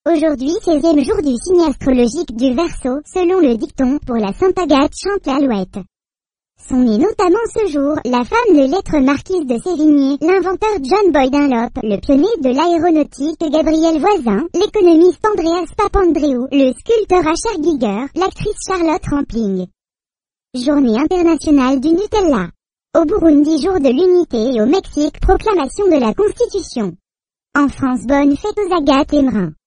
Aujourd'hui, 16e jour du signe astrologique du Verseau, selon le dicton, pour la Sainte Agathe chante l'alouette. Sont nés notamment ce jour, la femme de lettres marquise de Sévigné, l'inventeur John Boyd Dunlop, le pionnier de l'aéronautique Gabriel Voisin, l'économiste Andreas Papandreou, le sculpteur Achard Giger, l'actrice Charlotte Rampling. Journée internationale du Nutella. Au Burundi, jour de l'unité, et au Mexique, proclamation de la Constitution. En France, bonne fête aux agates et merins.